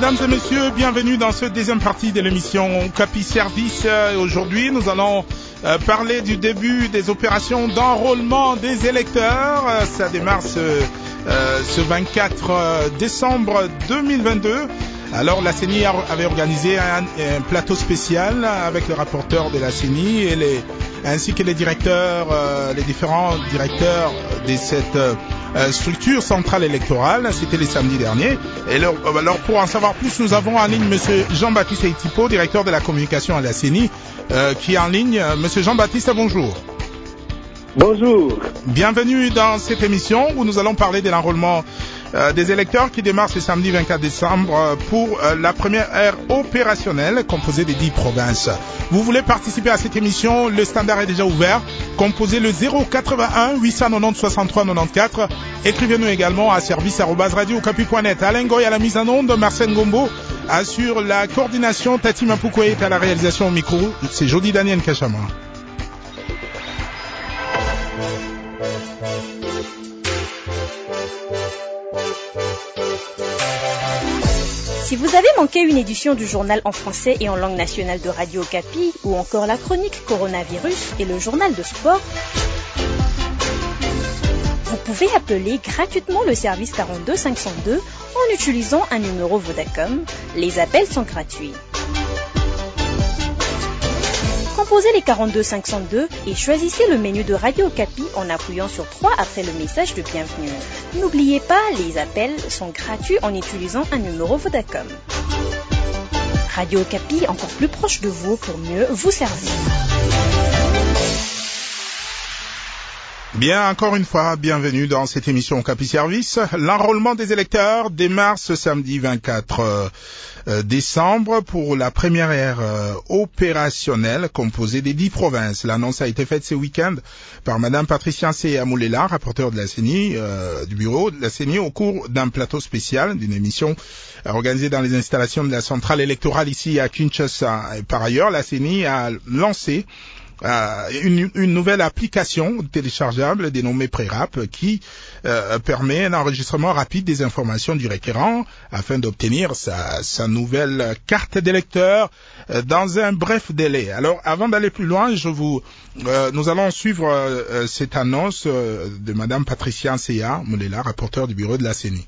Mesdames et messieurs, bienvenue dans cette deuxième partie de l'émission Capi Service. Aujourd'hui, nous allons parler du début des opérations d'enrôlement des électeurs. Ça démarre ce 24 décembre 2022. Alors la CENI avait organisé un plateau spécial avec le rapporteur de la CENI ainsi que les différents directeurs de cette structure centrale électorale. C'était le samedi dernier. Et alors pour en savoir plus, nous avons en ligne Monsieur Jean-Baptiste Itipo, directeur de la communication à la CENI, qui est en ligne. Monsieur Jean-Baptiste, bonjour. Bonjour. Bienvenue dans cette émission où nous allons parler de l'enrôlement des électeurs qui démarre ce samedi 24 décembre pour la première ère opérationnelle composée des 10 provinces. Vous voulez participer à cette émission, le standard est déjà ouvert. Composez le 081 890 63 94. Écrivez-nous également à service@radiocapi.net. Alain Goy à la mise en onde, Marcel Gombo assure la coordination, Tati Mapoukoye est à la réalisation au micro. C'est Jody Daniel Kachama. Si vous avez manqué une édition du journal en français et en langue nationale de Radio Capi, ou encore la chronique Coronavirus et le journal de sport, vous pouvez appeler gratuitement le service 42 502 en utilisant un numéro Vodacom. Les appels sont gratuits. Composez les 42 502 et choisissez le menu de Radio Capi en appuyant sur 3 après le message de bienvenue. N'oubliez pas, les appels sont gratuits en utilisant un numéro Vodacom. Radio Capi, encore plus proche de vous pour mieux vous servir. Bien, encore une fois, bienvenue dans cette émission Capi Service. L'enrôlement des électeurs démarre ce samedi 24 décembre pour la première ère opérationnelle composée des 10 provinces. L'annonce a été faite ce week-end par Madame Patricia Moulela, rapporteure de la CENI, du bureau de la CENI, au cours d'un plateau spécial d'une émission organisée dans les installations de la centrale électorale ici à Kinshasa. Et par ailleurs, la CENI a lancé une nouvelle application téléchargeable dénommée Prérap qui permet un enregistrement rapide des informations du requérant afin d'obtenir sa nouvelle carte d'électeur dans un bref délai. Alors, avant d'aller plus loin, nous allons suivre cette annonce de Madame Patricia Moulela, rapporteure du bureau de la CENI.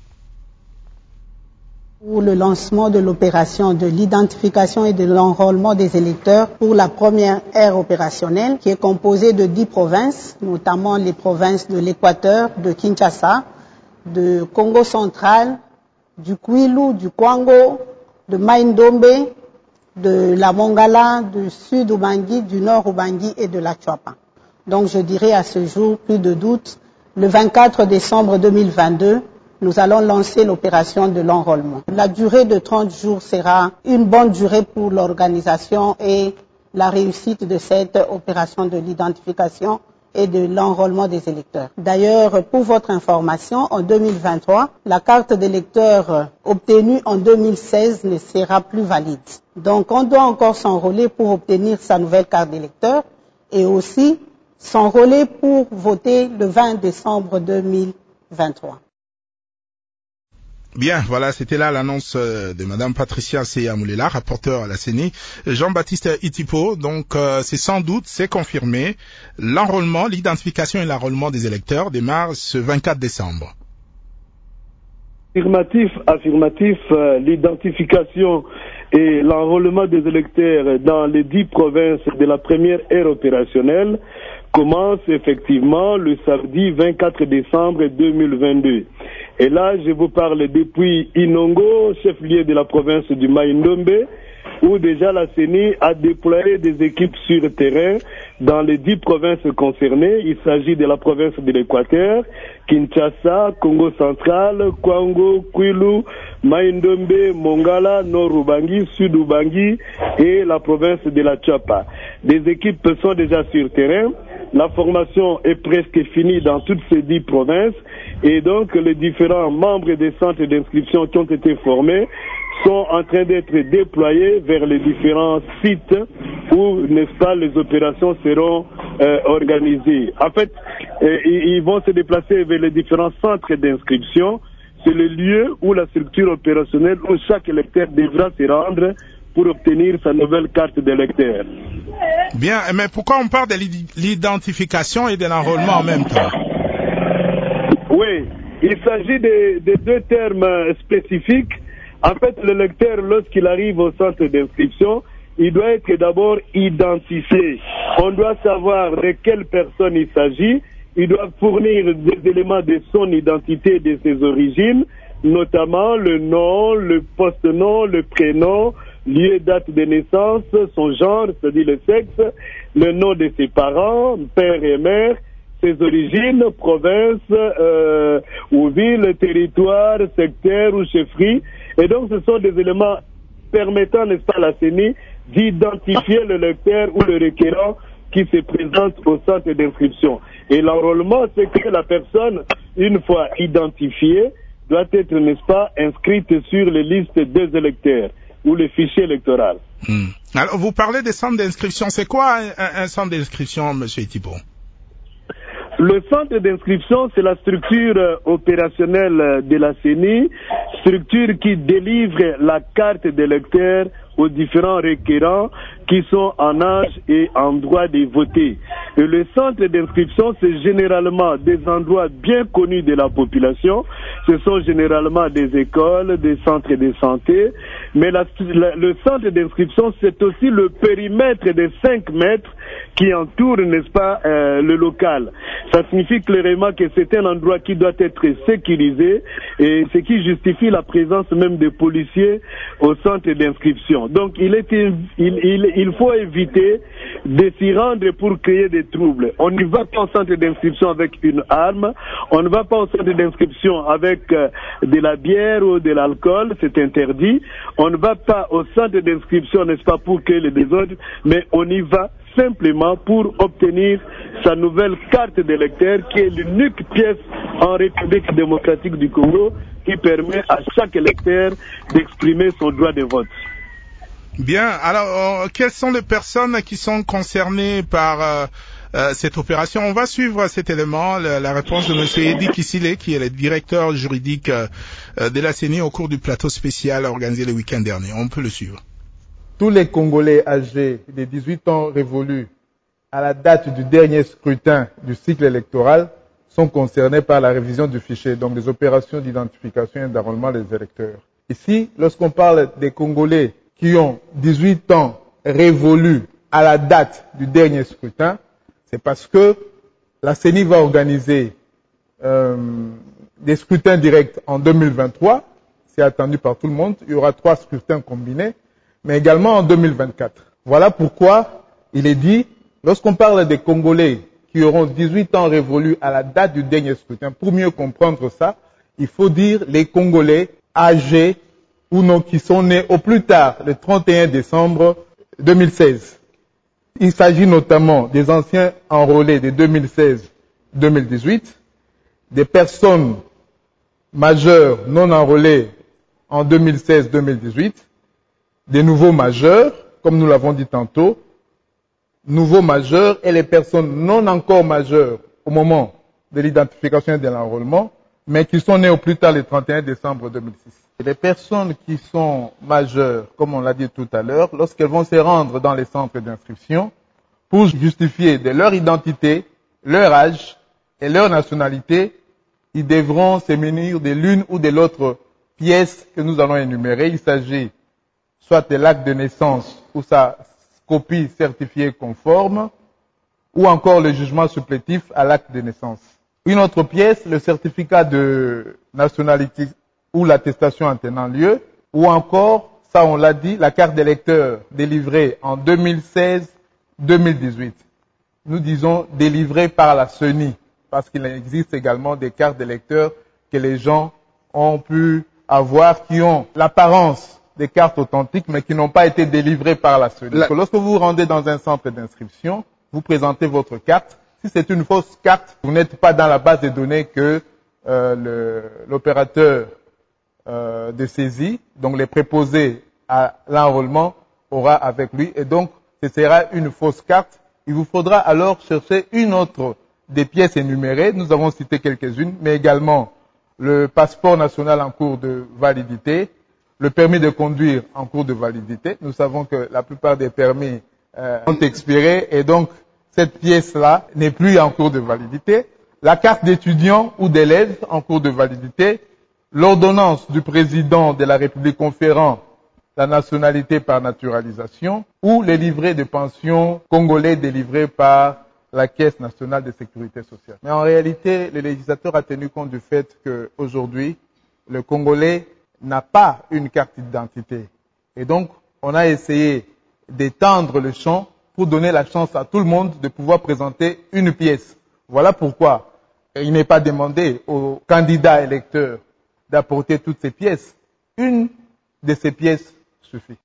Pour le lancement de l'opération de l'identification et de l'enrôlement des électeurs pour la première ère opérationnelle qui est composée de 10 provinces, notamment les provinces de l'Équateur, de Kinshasa, de Congo central, du Kwilu, du Kwango, de Mai-Ndombe, de la Mongala, du Sud Ubangi, du Nord Ubangi et de la Tchouapa. Donc je dirais à ce jour, plus de doute, le 24 décembre 2022, nous allons lancer l'opération de l'enrôlement. La durée de 30 jours sera une bonne durée pour l'organisation et la réussite de cette opération de l'identification et de l'enrôlement des électeurs. D'ailleurs, pour votre information, en 2023, la carte d'électeur obtenue en 2016 ne sera plus valide. Donc, on doit encore s'enrôler pour obtenir sa nouvelle carte d'électeur et aussi s'enrôler pour voter le 20 décembre 2023. Bien, voilà, c'était là l'annonce de Madame Patricia Moulela, rapporteure à la CENI. Jean-Baptiste Itipo, donc c'est confirmé, l'identification et l'enrôlement des électeurs démarre ce 24 décembre. Affirmatif, l'identification et l'enrôlement des électeurs dans les 10 provinces de la première ère opérationnelle commence effectivement le samedi 24 décembre 2022. Et là, je vous parle depuis Inongo, chef-lieu de la province du Mai-Ndombe, où déjà la CENI a déployé des équipes sur le terrain dans les 10 provinces concernées. Il s'agit de la province de l'Équateur, Kinshasa, Congo central, Kwango, Kwilu, Mai-Ndombe, Mongala, Nord Ubangi, Sud Ubangi et la province de la Tchouapa. Des équipes sont déjà sur le terrain. La formation est presque finie dans toutes ces 10 provinces et donc les différents membres des centres d'inscription qui ont été formés sont en train d'être déployés vers les différents sites où, n'est-ce pas, les opérations seront organisées. En fait, ils vont se déplacer vers les différents centres d'inscription c'est le lieu ou la structure opérationnelle où chaque électeur devra se rendre pour obtenir sa nouvelle carte d'électeur. Bien, mais pourquoi on parle de l'identification et de l'enrôlement en même temps? Oui, il s'agit de deux termes spécifiques. En fait, l'électeur, lorsqu'il arrive au centre d'inscription, il doit être d'abord identifié. On doit savoir de quelle personne il s'agit. Il doit fournir des éléments de son identité, de ses origines, notamment le nom, le post-nom, le prénom, lieu, date de naissance, son genre, c'est-à-dire le sexe, le nom de ses parents, père et mère, ses origines, province ou ville, territoire, secteur ou chefferie. Et donc ce sont des éléments permettant, n'est-ce pas, à la CENI d'identifier le lecteur ou le requérant qui se présente au centre d'inscription. Et l'enrôlement, c'est que la personne, une fois identifiée, doit être, n'est-ce pas, inscrite sur les listes des électeurs ou le fichier électoral. Alors, vous parlez des centres d'inscription. C'est quoi un centre d'inscription, M. Thibault? Le centre d'inscription, c'est la structure opérationnelle de la CENI, structure qui délivre la carte d'électeur aux différents requérants qui sont en âge et en droit de voter. Et le centre d'inscription, c'est généralement des endroits bien connus de la population. Ce sont généralement des écoles, des centres de santé. Mais le centre d'inscription, c'est aussi le périmètre de 5 mètres qui entoure, n'est-ce pas, le local. Ça signifie clairement que c'est un endroit qui doit être sécurisé et ce qui justifie la présence même des policiers au centre d'inscription. Donc il faut éviter de s'y rendre pour créer des troubles. On ne va pas au centre d'inscription avec une arme, on ne va pas au centre d'inscription avec de la bière ou de l'alcool, c'est interdit. On ne va pas au centre d'inscription, n'est-ce pas, pour créer les désordres, mais on y va simplement pour obtenir sa nouvelle carte d'électeur qui est l'unique pièce en République démocratique du Congo qui permet à chaque électeur d'exprimer son droit de vote. Bien, alors quelles sont les personnes qui sont concernées par cette opération? On va suivre cet élément, la réponse de M. Edi Kisile, qui est le directeur juridique de la CENI au cours du plateau spécial organisé le week-end dernier. On peut le suivre. Tous les Congolais âgés de 18 ans révolus à la date du dernier scrutin du cycle électoral sont concernés par la révision du fichier, donc des opérations d'identification et d'enrôlement des électeurs. Ici, lorsqu'on parle des Congolais qui ont 18 ans révolus à la date du dernier scrutin, c'est parce que la CENI va organiser des scrutins directs en 2023, c'est attendu par tout le monde, il y aura 3 scrutins combinés, mais également en 2024. Voilà pourquoi il est dit, lorsqu'on parle des Congolais qui auront 18 ans révolus à la date du dernier scrutin, pour mieux comprendre ça, il faut dire les Congolais âgés ou non qui sont nés au plus tard le 31 décembre 2016. Il s'agit notamment des anciens enrôlés de 2016-2018, des personnes majeures non enrôlées en 2016-2018, des nouveaux majeurs, comme nous l'avons dit tantôt, nouveaux majeurs et les personnes non encore majeures au moment de l'identification et de l'enrôlement, mais qui sont nées au plus tard le 31 décembre 2006. Et les personnes qui sont majeures, comme on l'a dit tout à l'heure, lorsqu'elles vont se rendre dans les centres d'inscription, pour justifier de leur identité, leur âge et leur nationalité, ils devront se munir de l'une ou de l'autre pièce que nous allons énumérer. Il s'agit soit de l'acte de naissance ou sa copie certifiée conforme, ou encore le jugement supplétif à l'acte de naissance. Une autre pièce, le certificat de nationalité ou l'attestation en tenant lieu, ou encore, ça on l'a dit, la carte d'électeur délivrée en 2016-2018. Nous disons délivrée par la CENI, parce qu'il existe également des cartes d'électeurs que les gens ont pu avoir, qui ont l'apparence des cartes authentiques, mais qui n'ont pas été délivrées par la CENI. Lorsque vous vous rendez dans un centre d'inscription, vous présentez votre carte. Si c'est une fausse carte, vous n'êtes pas dans la base de données que l'opérateur de saisie, donc les préposés à l'enrôlement, aura avec lui. Et donc, ce sera une fausse carte. Il vous faudra alors chercher une autre des pièces énumérées. Nous avons cité quelques-unes, mais également le passeport national en cours de validité, le permis de conduire en cours de validité. Nous savons que la plupart des permis ont expiré et donc cette pièce-là n'est plus en cours de validité. La carte d'étudiant ou d'élève en cours de validité, l'ordonnance du président de la République conférant la nationalité par naturalisation ou les livrets de pension congolais délivrés par la Caisse nationale de sécurité sociale. Mais en réalité, le législateur a tenu compte du fait qu'aujourd'hui, le Congolais n'a pas une carte d'identité. Et donc, on a essayé d'étendre le champ pour donner la chance à tout le monde de pouvoir présenter une pièce. Voilà pourquoi il n'est pas demandé aux candidats électeurs d'apporter toutes ces pièces. Une de ces pièces suffit.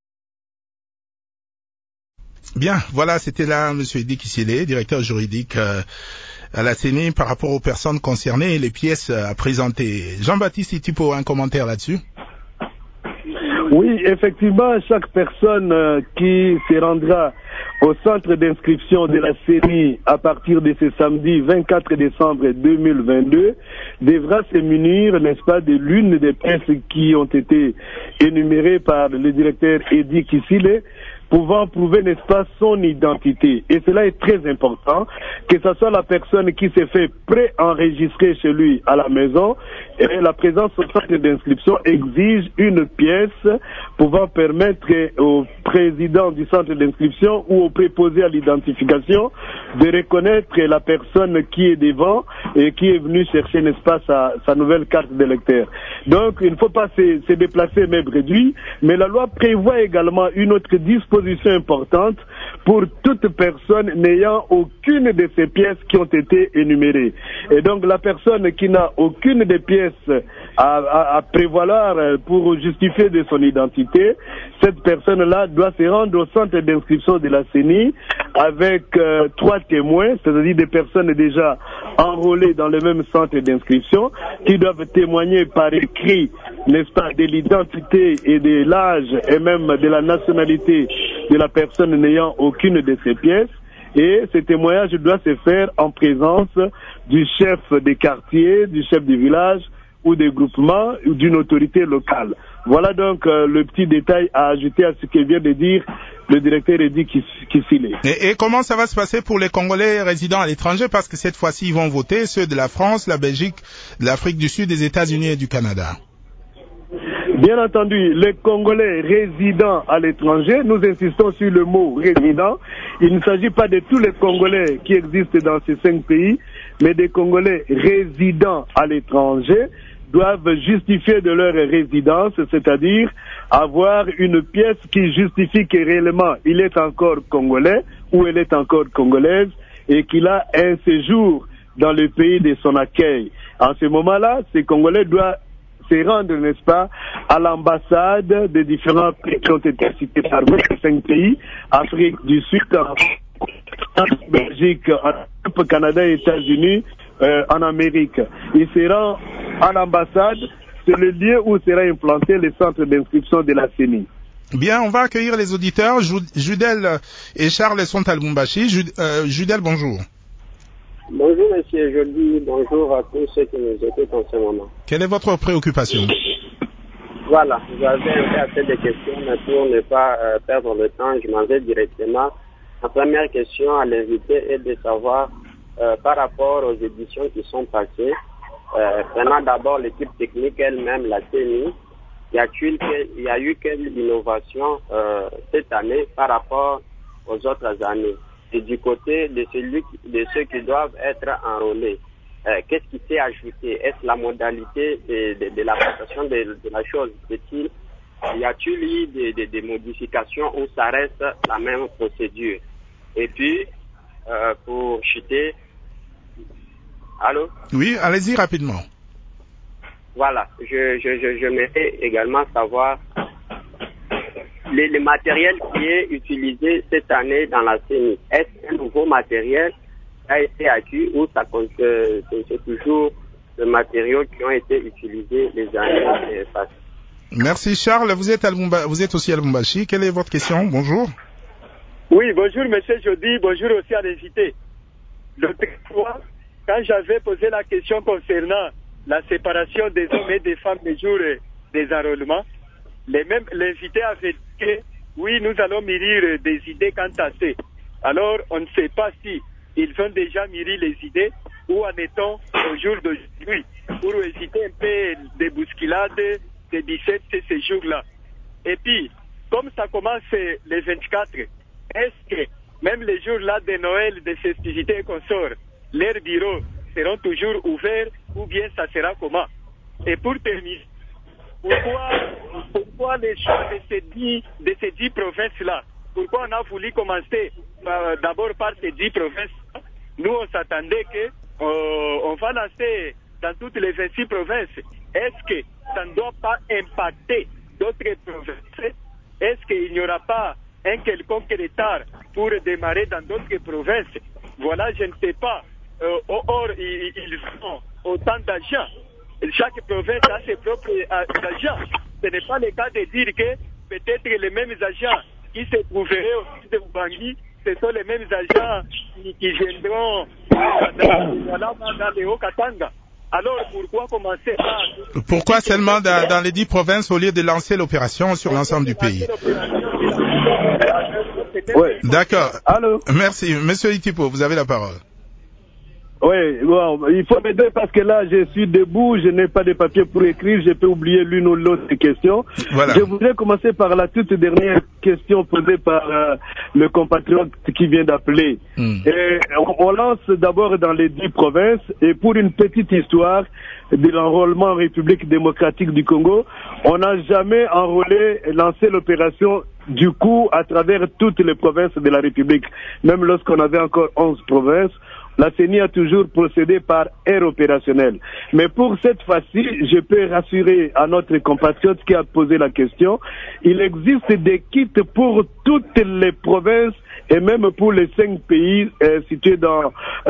Bien, voilà, c'était là M. Edi Kisile, directeur juridique à la CENI par rapport aux personnes concernées et les pièces à présenter. Jean-Baptiste, tu peux un commentaire là-dessus? Oui, effectivement, chaque personne qui se rendra au centre d'inscription de la CENI à partir de ce samedi 24 décembre 2022 devra se munir, n'est-ce pas, de l'une des pièces qui ont été énumérées par le directeur Edi Kisile, pouvant prouver, n'est-ce pas, son identité. Et cela est très important, que ce soit la personne qui s'est fait pré-enregistrer chez lui à la maison, et la présence au centre d'inscription exige une pièce pouvant permettre au président du centre d'inscription ou au préposé à l'identification de reconnaître la personne qui est devant et qui est venue chercher, n'est-ce pas, sa nouvelle carte d'électeur. Donc, il ne faut pas se déplacer même réduit, mais la loi prévoit également une autre disposition importante pour toute personne n'ayant aucune de ces pièces qui ont été énumérées. Et donc, la personne qui n'a aucune des pièces à prévaloir pour justifier de son identité, cette personne-là doit se rendre au centre d'inscription de la CENI avec 3 témoins, c'est-à-dire des personnes déjà enrôlées dans le même centre d'inscription, qui doivent témoigner par écrit, n'est-ce pas, de l'identité et de l'âge et même de la nationalité de la personne n'ayant aucune de ces pièces. Et ce témoignage doit se faire en présence du chef des quartiers, du chef du village ou des groupements ou d'une autorité locale. Voilà donc le petit détail à ajouter à ce que vient de dire le directeur Edi Kisile. Et comment ça va se passer pour les Congolais résidant à l'étranger? Parce que cette fois-ci, ils vont voter, ceux de la France, la Belgique, de l'Afrique du Sud, des États-Unis et du Canada. Bien entendu, les Congolais résidant à l'étranger, nous insistons sur le mot résident. Il ne s'agit pas de tous les Congolais qui existent dans ces 5 pays, mais des Congolais résidant à l'étranger doivent justifier de leur résidence, c'est-à-dire avoir une pièce qui justifie que réellement il est encore congolais ou elle est encore congolaise et qu'il a un séjour dans le pays de son accueil. En ce moment-là, ces Congolais doivent se rendre, n'est-ce pas, à l'ambassade des différents pays qui ont été cités par nous, 5 pays, Afrique du Sud, Belgique, Canada et États-Unis, en Amérique. Ils seront à l'ambassade, c'est le lieu où sera implanté le centre d'inscription de la CENI. Bien, on va accueillir les auditeurs. Judel et Charles sont à Lubumbashi. Judel, bonjour. Bonjour monsieur Jody, bonjour à tous ceux qui nous écoutent en ce moment. Quelle est votre préoccupation? Voilà, j'avais un peu assez de questions, mais pour ne pas perdre le temps, je m'en vais directement. La première question à l'invité est de savoir par rapport aux éditions qui sont passées, prenant d'abord l'équipe technique elle-même, la CENI, il y a eu quelle innovation cette année par rapport aux autres années? Et du côté de ceux qui doivent être enrôlés, qu'est-ce qui s'est ajouté? Est-ce la modalité de la présentation de la chose? Y a-t-il eu des modifications ou ça reste la même procédure? Et puis, pour chuter... Allô? Oui, allez-y rapidement. Voilà, j'aimerais également savoir le matériel qui est utilisé cette année dans la CENI. Est-ce un nouveau matériel qui a été acquis ou c'est toujours les matériaux qui ont été utilisés les années passées? Merci Charles, vous êtes aussi à Lubumbashi. Quelle est votre question? Bonjour. Oui, bonjour monsieur Jody, bonjour aussi à l'invité. L'autre fois, quand j'avais posé la question concernant la séparation des hommes et des femmes le jour des enrôlements, l'invité avait dit que oui, nous allons mûrir des idées quant à ça. Alors, on ne sait pas si ils ont déjà mûri les idées ou en est-on au jour d'aujourd'hui pour éviter un peu des bousculades, des 17 ces jours-là. Et puis, comme ça commence le 24, est-ce que même les jours-là de Noël, de festivités et consorts, leurs bureaux seront toujours ouverts ou bien ça sera comment? Et pour terminer, pourquoi les choix de ces 10 provinces-là? Pourquoi on a voulu commencer d'abord par ces 10 provinces? Nous, on s'attendait qu'on va lancer dans toutes les 26 provinces. Est-ce que ça ne doit pas impacter d'autres provinces? Est-ce qu'il n'y aura pas un quelconque retard pour démarrer dans d'autres provinces? Voilà, je ne sais pas. Or, ils ont autant d'argent. Chaque province a ses propres agents. Ce n'est pas le cas de dire que peut-être les mêmes agents qui se trouveraient au sud de Bangui, ce sont les mêmes agents qui viendront dans les Hauts-Katanga. Alors, pourquoi commencer à... Pourquoi seulement dans les 10 provinces au lieu de lancer l'opération sur l'ensemble du pays? Oui. D'accord. Allô? Merci. Monsieur Itipo, vous avez la parole. Oui, bon, il faut m'aider parce que là, je suis debout, je n'ai pas de papier pour écrire, je peux oublier l'une ou l'autre question. Voilà. Je voudrais commencer par la toute dernière question posée par le compatriote qui vient d'appeler. Et on lance d'abord dans les 10 provinces, et pour une petite histoire de l'enrôlement en République démocratique du Congo, on n'a jamais lancé l'opération du coup à travers toutes les provinces de la République. Même lorsqu'on avait encore 11 provinces, la CENI a toujours procédé par aire opérationnelle. Mais pour cette fois-ci, je peux rassurer à notre compatriote qui a posé la question, il existe des kits pour toutes les provinces et même pour les 5 pays situés dans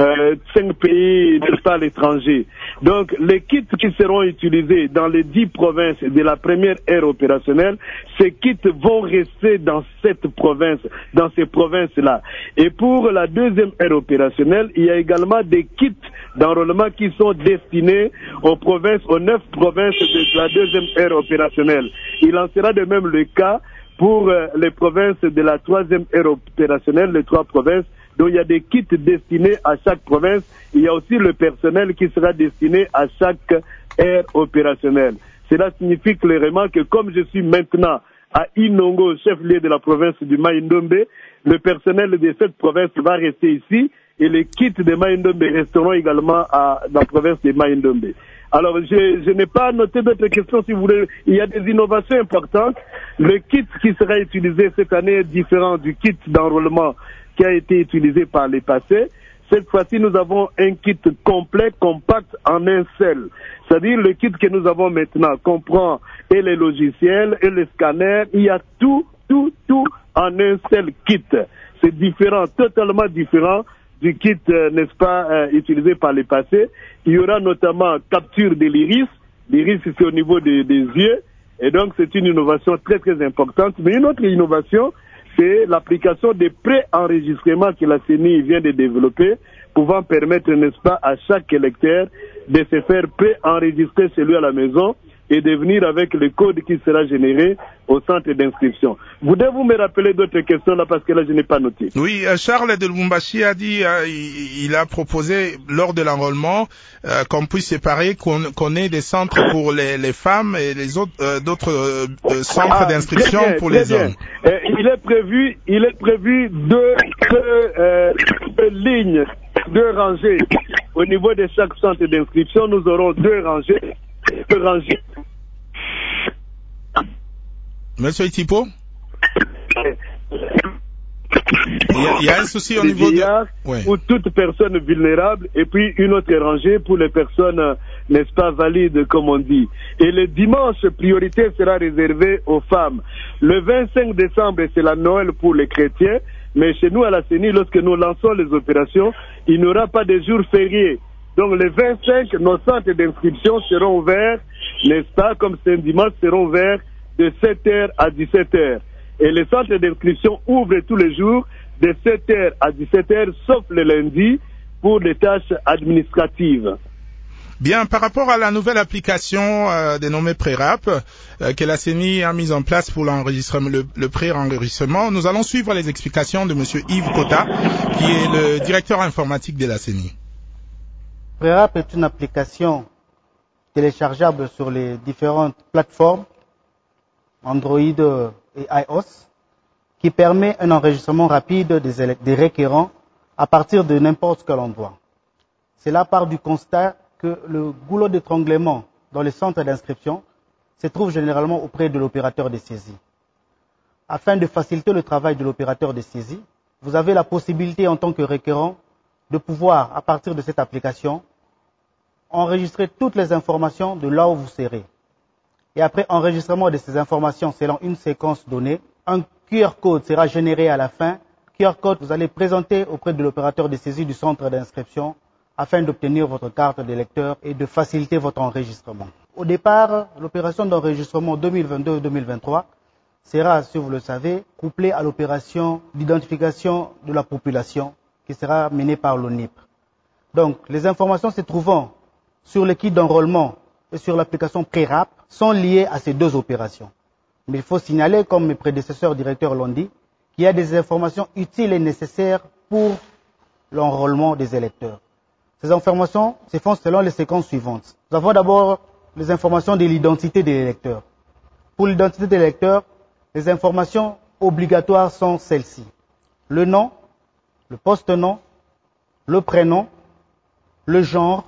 5 pays, n'est-ce pas, à l'étranger. Donc, les kits qui seront utilisés dans les 10 provinces de la première ère opérationnelle, ces kits vont rester dans cette province, dans ces provinces-là. Et pour la deuxième ère opérationnelle, il y a également des kits d'enrôlement qui sont destinés aux provinces, aux 9 provinces de la deuxième ère opérationnelle. Il en sera de même le cas pour les provinces de la troisième ère opérationnelle, les 3 provinces, dont il y a des kits destinés à chaque province. Il y a aussi le personnel qui sera destiné à chaque ère opérationnelle. Cela signifie clairement que comme je suis maintenant à Inongo, chef-lieu de la province du Mai-Ndombe, le personnel de cette province va rester ici et les kits de Mai-Ndombe resteront également dans la province de Mai-Ndombe. Alors, je n'ai pas noté d'autres questions si vous voulez. Il y a des innovations importantes. Le kit qui sera utilisé cette année est différent du kit d'enrôlement qui a été utilisé par les passés. Cette fois-ci, nous avons un kit complet, compact, en un seul. C'est-à-dire le kit que nous avons maintenant comprend et les logiciels et les scanners. Il y a tout en un seul kit. C'est différent, totalement différent du kit, n'est-ce pas, utilisé par les passés. Il y aura notamment capture de l'iris. L'iris, c'est au niveau des yeux. Et donc, c'est une innovation très, très importante. Mais une autre innovation, c'est l'application des pré-enregistrements que la CENI vient de développer, pouvant permettre, n'est-ce pas, à chaque électeur de se faire pré-enregistrer chez lui à la maison et de venir avec le code qui sera généré au centre d'inscription. Voulez-vous me rappeler d'autres questions là parce que là je n'ai pas noté. Oui, Charles de Lubumbashi a dit, il a proposé lors de l'enrôlement qu'on puisse séparer, qu'on ait des centres pour les femmes et les autres d'autres centres d'inscription pour les hommes. Il est prévu deux lignes, 2 rangées au niveau de chaque centre d'inscription. Nous aurons 2 rangées. Monsieur Itipo, il y a un souci au niveau pour toute personne vulnérable et puis une autre rangée pour les personnes, n'est-ce pas, valides comme on dit. Et le dimanche, priorité sera réservée aux femmes. Le 25 décembre, c'est la Noël pour les chrétiens, mais chez nous à la CENI, lorsque nous lançons les opérations, il n'y aura pas de jour férié. Donc les 25, nos centres d'inscription seront ouverts, n'est-ce pas, comme c'est un dimanche, seront ouverts de 7h à 17h. Et les centres d'inscription ouvrent tous les jours de 7h à 17h, sauf le lundi, pour les tâches administratives. Bien, par rapport à la nouvelle application dénommée Prérap que la CENI a mise en place pour l'enregistrement, le pré-enregistrement, nous allons suivre les explications de Monsieur Yves Kota, qui est le directeur informatique de la CENI. Prérap est une application téléchargeable sur les différentes plateformes Android et iOS qui permet un enregistrement rapide des requérants à partir de n'importe quel endroit. Cela part du constat que le goulot d'étranglement dans les centres d'inscription se trouve généralement auprès de l'opérateur de saisie. Afin de faciliter le travail de l'opérateur de saisie, vous avez la possibilité en tant que requérant de pouvoir, à partir de cette application, enregistrer toutes les informations de là où vous serez. Et après enregistrement de ces informations selon une séquence donnée, un QR code sera généré à la fin. QR code, vous allez présenter auprès de l'opérateur de saisie du centre d'inscription afin d'obtenir votre carte de lecteur et de faciliter votre enregistrement. Au départ, l'opération d'enregistrement 2022-2023 sera, si vous le savez, couplée à l'opération d'identification de la population qui sera menée par l'ONIP. Donc, les informations se trouvant sur le kit d'enrôlement et sur l'application Prérap sont liées à ces deux opérations. Mais il faut signaler, comme mes prédécesseurs directeurs l'ont dit, qu'il y a des informations utiles et nécessaires pour l'enrôlement des électeurs. Ces informations se font selon les séquences suivantes. Nous avons d'abord les informations de l'identité de l'électeur. Pour l'identité de l'électeur, les informations obligatoires sont celles-ci. Le nom, le poste-nom, le prénom, le genre,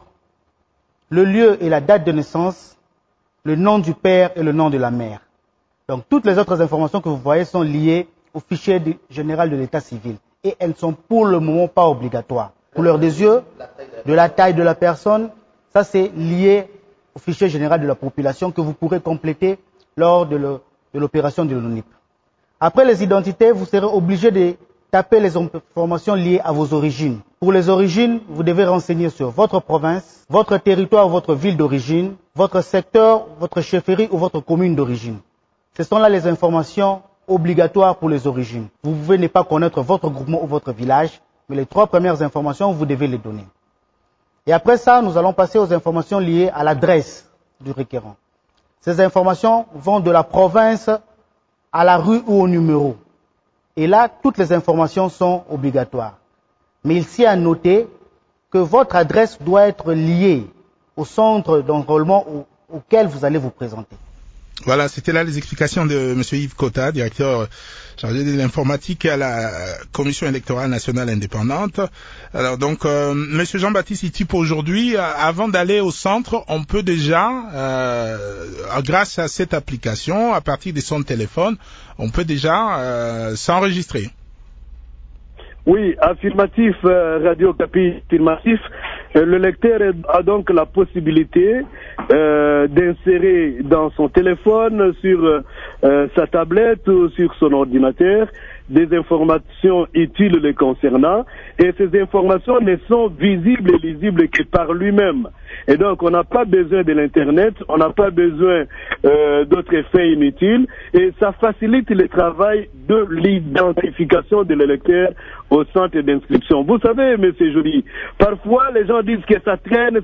le lieu et la date de naissance, le nom du père et le nom de la mère. Donc toutes les autres informations que vous voyez sont liées au fichier général de l'état civil et elles ne sont pour le moment pas obligatoires. Couleur des yeux, de la taille de la personne, ça c'est lié au fichier général de la population que vous pourrez compléter lors de l'opération de l'ONIP. Après les identités, vous serez obligé de taper les informations liées à vos origines. Pour les origines, vous devez renseigner sur votre province, votre territoire, votre ville d'origine, votre secteur, votre chefferie ou votre commune d'origine. Ce sont là les informations obligatoires pour les origines. Vous pouvez ne pas connaître votre groupement ou votre village, mais les trois premières informations, vous devez les donner. Et après ça, nous allons passer aux informations liées à l'adresse du requérant. Ces informations vont de la province à la rue ou au numéro. Et là, toutes les informations sont obligatoires. Mais il s'y a noté que votre adresse doit être liée au centre d'enrôlement auquel vous allez vous présenter. Voilà, c'était là les explications de M. Yves Kota, directeur chargé de l'informatique à la Commission électorale nationale indépendante. Alors donc, M. Jean-Baptiste Itip, aujourd'hui, avant d'aller au centre, on peut déjà, grâce à cette application, à partir de son téléphone, on peut déjà s'enregistrer. Oui, affirmatif, Radio Capi, affirmatif. Le lecteur a donc la possibilité d'insérer dans son téléphone, sur sa tablette ou sur son ordinateur, des informations utiles le concernant, et ces informations ne sont visibles et lisibles que par lui-même. Et donc, on n'a pas besoin de l'Internet, on n'a pas besoin d'autres effets inutiles, et ça facilite le travail de l'identification de l'électeur au centre d'inscription. Vous savez, monsieur Joly, parfois les gens disent que ça traîne,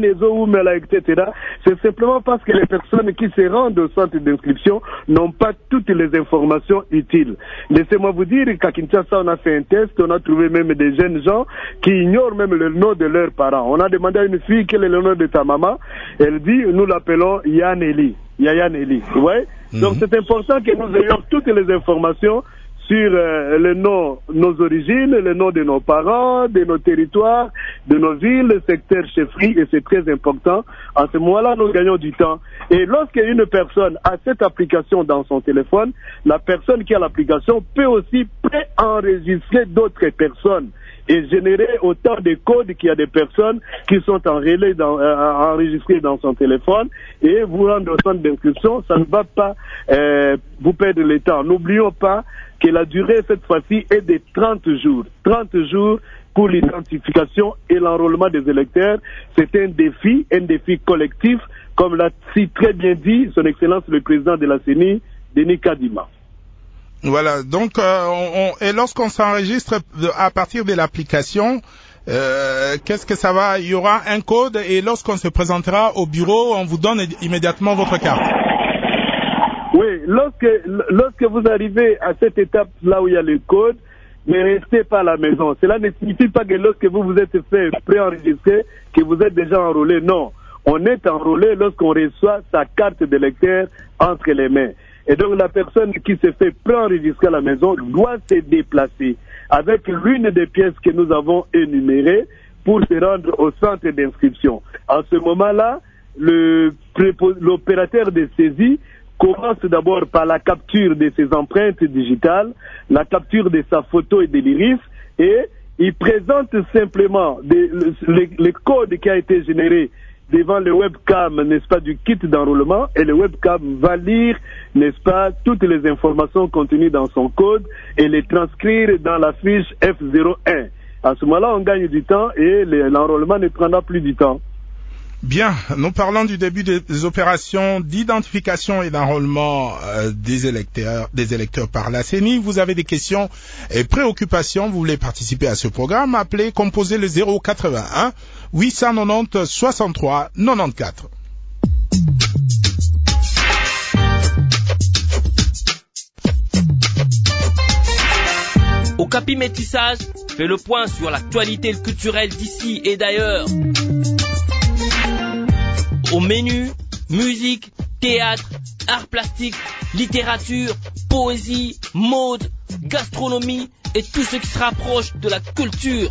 etc. C'est simplement parce que les personnes qui se rendent au centre d'inscription n'ont pas toutes les informations utiles. Laissez-moi vous dire qu'à Kinshasa, on a fait un test, on a trouvé même des jeunes gens qui ignorent même le nom de leurs parents. On a demandé à une fille quel est le nom de ta maman. Elle dit, nous l'appelons Yaneli. Yayaneli. Ouais. Donc c'est important que nous ayons toutes les informations sur le nom, nos origines, le nom de nos parents, de nos territoires, de nos villes, le secteur chefferie, et c'est très important. À ce moment-là, nous gagnons du temps. Et lorsqu'une personne a cette application dans son téléphone, la personne qui a l'application peut aussi préenregistrer d'autres personnes et générer autant de codes qu'il y a des personnes qui sont enregistrées dans son téléphone, et vous rendre au centre d'inscription, ça ne va pas vous perdre le temps. N'oublions pas que la durée cette fois-ci est de 30 jours. 30 jours pour l'identification et l'enrôlement des électeurs. C'est un défi collectif, comme l'a si très bien dit son Excellence le Président de la CENI, Denis Kadima. Voilà, donc et lorsqu'on s'enregistre à partir de l'application, Qu'est-ce que ça va? Il y aura un code et lorsqu'on se présentera au bureau, on vous donne immédiatement votre carte. Oui, lorsque vous arrivez à cette étape là où il y a le code, ne restez pas à la maison. Cela ne signifie pas que lorsque vous vous êtes fait préenregistrer, que vous êtes déjà enrôlé. Non, on est enrôlé lorsqu'on reçoit sa carte d'électeur entre les mains. Et donc la personne qui se fait préenregistrer à la maison doit se déplacer avec l'une des pièces que nous avons énumérées pour se rendre au centre d'inscription. En ce moment-là, l'opérateur de saisie commence d'abord par la capture de ses empreintes digitales, la capture de sa photo et de l'iris, et il présente simplement le code qui a été généré devant le webcam, n'est-ce pas, du kit d'enrôlement, et le webcam va lire, n'est-ce pas, toutes les informations contenues dans son code et les transcrire dans la fiche F01. À ce moment-là, on gagne du temps et l'enrôlement ne prendra plus du temps. Bien, nous parlons du début des opérations d'identification et d'enrôlement des électeurs par la CENI. Vous avez des questions et préoccupations, vous voulez participer à ce programme, appelez, composez le 081 890 63 94. Okapi Métissage fait le point sur l'actualité culturelle d'ici et d'ailleurs. Au menu, musique, théâtre, arts plastiques, littérature, poésie, mode, gastronomie et tout ce qui se rapproche de la culture.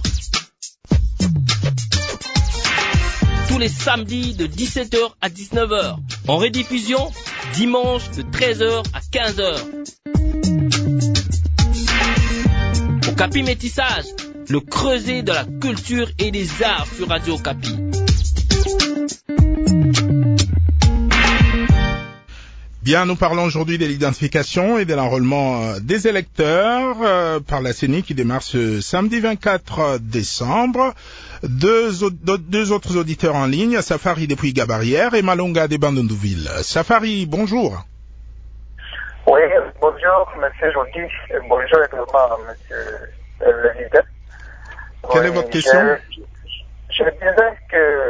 Tous les samedis de 17h à 19h. En rediffusion, dimanche de 13h à 15h. Okapi Métissage, le creuset de la culture et des arts sur Radio Okapi. Bien, nous parlons aujourd'hui de l'identification et de l'enrôlement des électeurs par la CENI qui démarre ce samedi 24 décembre. Deux autres auditeurs en ligne, Safari depuis Gabarière et Malonga de Bandundouville. Safari, bonjour. Oui, bonjour, monsieur Jody. Bonjour également, monsieur le leader. Quelle est votre question? Je disais que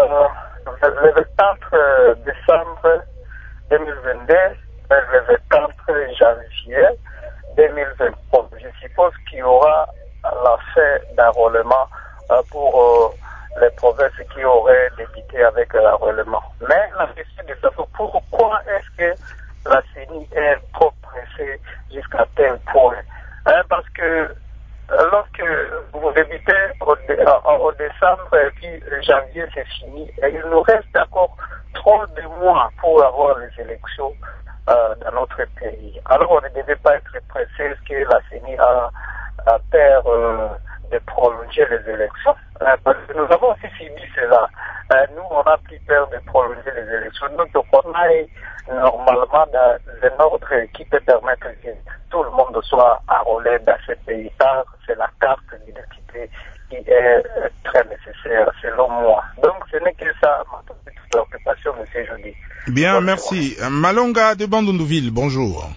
le 24 décembre 2022, le 24 janvier 2023. Je suppose qu'il y aura la fête d'enrôlement pour les provinces qui auraient débuté avec l'enrôlement. Mais la question est de savoir pourquoi est-ce que la CENI est trop pressée jusqu'à tel point. Parce que lorsque vous débutez au décembre et puis janvier c'est fini, et il nous reste encore trop de mois pour avoir les élections dans notre pays. Alors on ne devait pas être pressé. Est-ce que la CENI a peur de prolonger les élections? Parce que nous avons aussi subi cela. Nous, on a plus peur de prolonger les élections. Donc on a normalement dans un ordre qui peut permettre que tout le monde soit enrôlé dans ce pays. Car c'est la carte d'identité qui est très nécessaire selon moi. Donc ce n'est que ça ma petite préoccupation, monsieur Jody. Bien, bonjour. Merci. Malonga de Bandundouville, bonjour.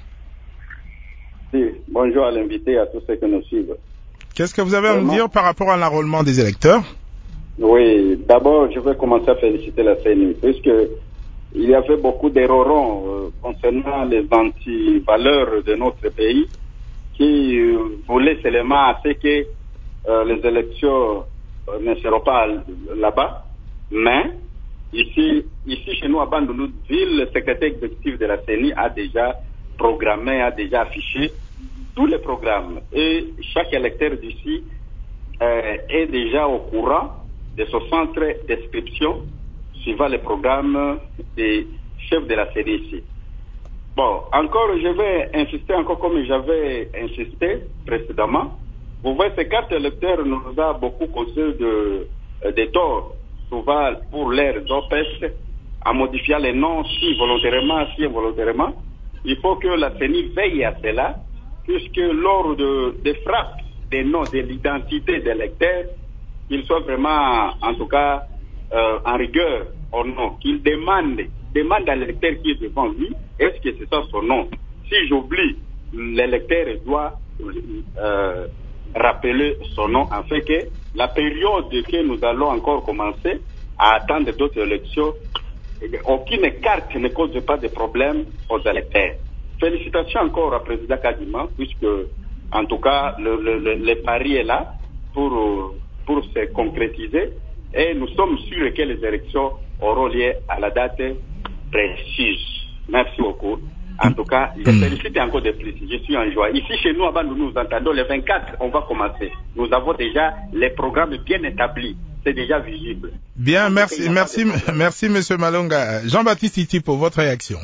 Oui, bonjour à l'invité et à tous ceux qui nous suivent. Qu'est-ce que vous avez à nous dire par rapport à l'enrôlement des électeurs? Oui, d'abord je vais commencer à féliciter la CENI puisque il y avait beaucoup d'erreurs concernant les anti-valeurs de notre pays qui voulaient seulement à ce que les élections ne seront pas là-bas. Mais ici chez nous à Bandundouville, le secrétaire exécutif de la CENI a déjà programmé, a déjà affiché tous les programmes. Et chaque électeur d'ici est déjà au courant de ce centre d'inscription suivant les programmes des chefs de la CENI ici. Bon, encore, je vais insister encore comme j'avais insisté précédemment. Vous voyez, ces cartes électeurs nous a beaucoup causé de torts, souvent pour leurs OPS, en modifiant les noms si volontairement, si involontairement. Il faut que la CENI veille à cela, puisque lors des frappes des noms, de l'identité des électeurs, qu'ils soient vraiment, en tout cas, en rigueur au nom, qu'il demande à l'électeur qui est devant lui, est-ce que c'est ça son nom? Si j'oublie, l'électeur doit rappeler son nom, afin que la période que nous allons encore commencer à attendre d'autres élections, aucune carte ne cause pas de problème aux électeurs. Félicitations encore au président Kadima, puisque, en tout cas, le pari est là pour se concrétiser, et nous sommes sûrs que les élections auront lieu à la date précise. Merci beaucoup. En tout cas, je félicite encore de plus. Je suis en joie. Ici, chez nous, avant nous nous entendons, le 24, on va commencer. Nous avons déjà les programmes bien établis. C'est déjà visible. Bien, merci, Monsieur Malonga. Jean-Baptiste Iti, pour votre réaction.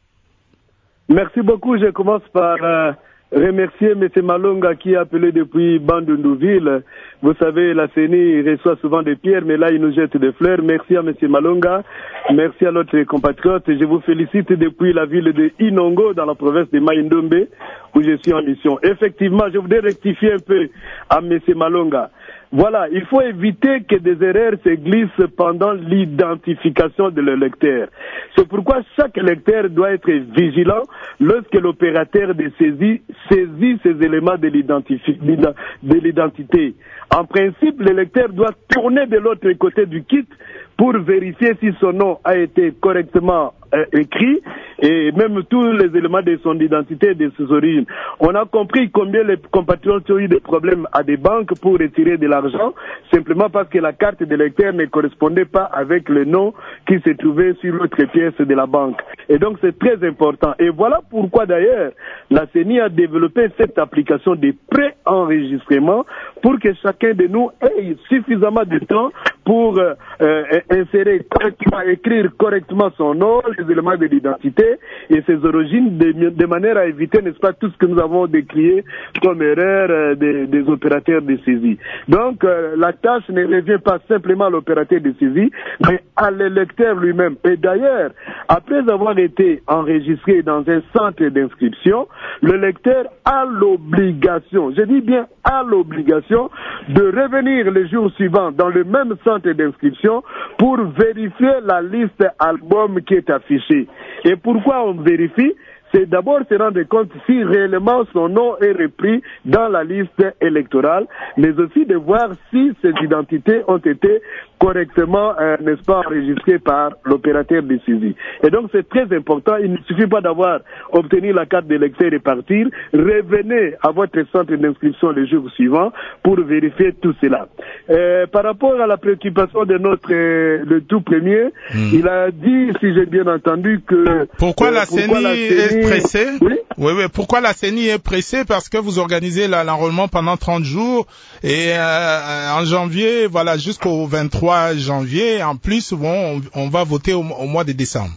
Merci beaucoup. Je commence par remercier M. Malonga qui a appelé depuis Bandundouville. Vous savez, la CENI reçoit souvent des pierres, mais là, il nous jette des fleurs. Merci à M. Malonga. Merci à notre compatriote. Je vous félicite depuis la ville de Inongo, dans la province de Maïndombe, où je suis en mission. Effectivement, je voudrais rectifier un peu à M. Malonga. Voilà, il faut éviter que des erreurs se glissent pendant l'identification de l'électeur. C'est pourquoi chaque électeur doit être vigilant lorsque l'opérateur de saisit ces éléments de l'identité. En principe, l'électeur doit tourner de l'autre côté du kit pour vérifier si son nom a été correctement écrit et même tous les éléments de son identité et de ses origines. On a compris combien les compatriotes ont eu des problèmes à des banques pour retirer de l'argent simplement parce que la carte d'électeur ne correspondait pas avec le nom qui se trouvait sur l'autre pièce de la banque. Et donc c'est très important. Et voilà pourquoi d'ailleurs la CENI a développé cette application de pré-enregistrement pour que chacun de nous ait suffisamment de temps pour insérer correctement, écrire correctement son nom, les éléments de l'identité et ses origines, de manière à éviter, n'est-ce pas, tout ce que nous avons décrié comme erreur des opérateurs de saisie. Donc, la tâche ne revient pas simplement à l'opérateur de saisie, mais à l'électeur lui-même. Et d'ailleurs, après avoir été enregistré dans un centre d'inscription, le lecteur a l'obligation, je dis bien a l'obligation, de revenir le jour suivant dans le même centre d'inscription pour vérifier la liste album qui est affichée. Et pourquoi on vérifie? C'est d'abord se rendre compte si réellement son nom est repris dans la liste électorale, mais aussi de voir si ces identités ont été correctement, n'est-ce pas, enregistrées par l'opérateur de saisie. Et donc c'est très important, il ne suffit pas d'avoir obtenu la carte d'électeur et partir, revenez à votre centre d'inscription le jour suivant pour vérifier tout cela. Par rapport à la préoccupation de le tout premier, il a dit, si j'ai bien entendu, que... Pourquoi la CENI est pressée? Oui, pourquoi la CENI est pressée? Parce que vous organisez l'enrôlement pendant 30 jours et en janvier, voilà, jusqu'au 23 janvier, en plus, on va voter au mois de décembre.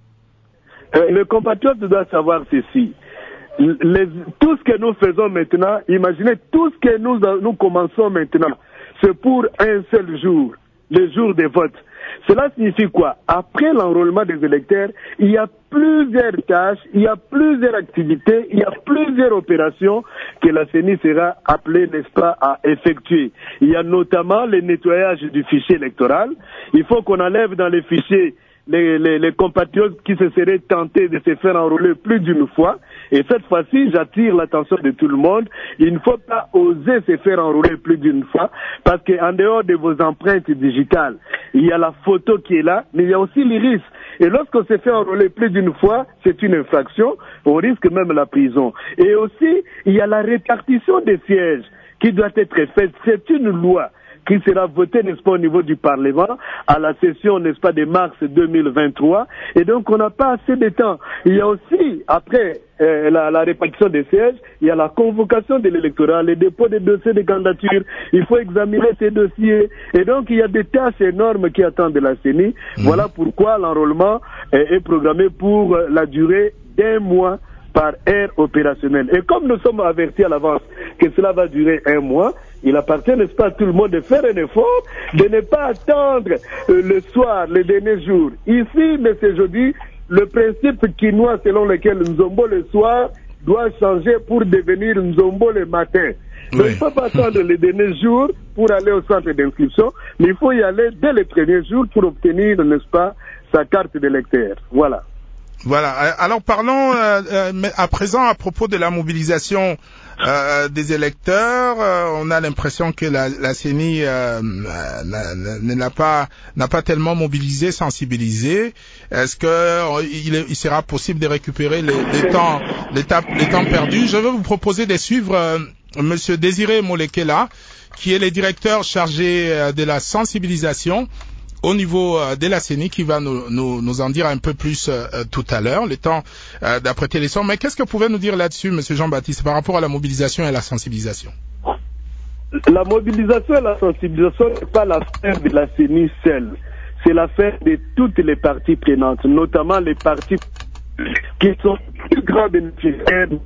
Le compatriote doit savoir ceci. Tout ce que nous faisons maintenant, imaginez tout ce que nous commençons maintenant, c'est pour un seul jour, le jour des votes. Cela signifie quoi? Après l'enrôlement des électeurs, il y a plusieurs tâches, il y a plusieurs activités, il y a plusieurs opérations que la CENI sera appelée, n'est-ce pas, à effectuer. Il y a notamment le nettoyage du fichier électoral. Il faut qu'on enlève dans les fichiers les compatriotes qui se seraient tentés de se faire enrôler plus d'une fois. Et cette fois-ci, j'attire l'attention de tout le monde. Il ne faut pas oser se faire enrôler plus d'une fois parce qu'en dehors de vos empreintes digitales, il y a la photo qui est là, mais il y a aussi l'iris. Et lorsqu'on se fait enrôler plus d'une fois, c'est une infraction. On risque même la prison. Et aussi, il y a la répartition des sièges qui doit être faite. C'est une loi qui sera votée, n'est-ce pas, au niveau du Parlement, à la session, n'est-ce pas, de mars 2023. Et donc, on n'a pas assez de temps. Il y a aussi, après la répartition des sièges, il y a la convocation de l'électorat, le dépôt des dossiers de candidature. Il faut examiner ces dossiers. Et donc, il y a des tâches énormes qui attendent de la CENI. Voilà pourquoi l'enrôlement est programmé pour la durée d'1 mois par aire opérationnelle. Et comme nous sommes avertis à l'avance que cela va durer 1 mois, il appartient, n'est-ce pas, à tout le monde de faire un effort, de ne pas attendre le soir, le dernier jour. Ici, mais c'est jeudi, le principe quinois selon lequel Nzombo le soir doit changer pour devenir Nzombo le matin. Donc, il ne faut pas attendre les derniers jours pour aller au centre d'inscription, mais il faut y aller dès les premiers jours pour obtenir, n'est-ce pas, sa carte d'électeur. Voilà. Voilà. Alors parlons à présent à propos de la mobilisation des électeurs. On a l'impression que la CENI n'a pas tellement mobilisé, sensibilisé. Est-ce que il sera possible de récupérer les temps perdus? Je vais vous proposer de suivre Monsieur Désiré Molekela, qui est le directeur chargé de la sensibilisation au niveau de la CENI, qui va nous en dire un peu plus tout à l'heure, le temps d'apprêter les sons. Mais qu'est-ce que vous pouvez nous dire là-dessus, Monsieur Jean-Baptiste, par rapport à la mobilisation et la sensibilisation? La mobilisation et la sensibilisation n'est pas l'affaire de la CENI seule. C'est l'affaire de toutes les parties prenantes, notamment les partis qui sont plus grands bénéficiaires de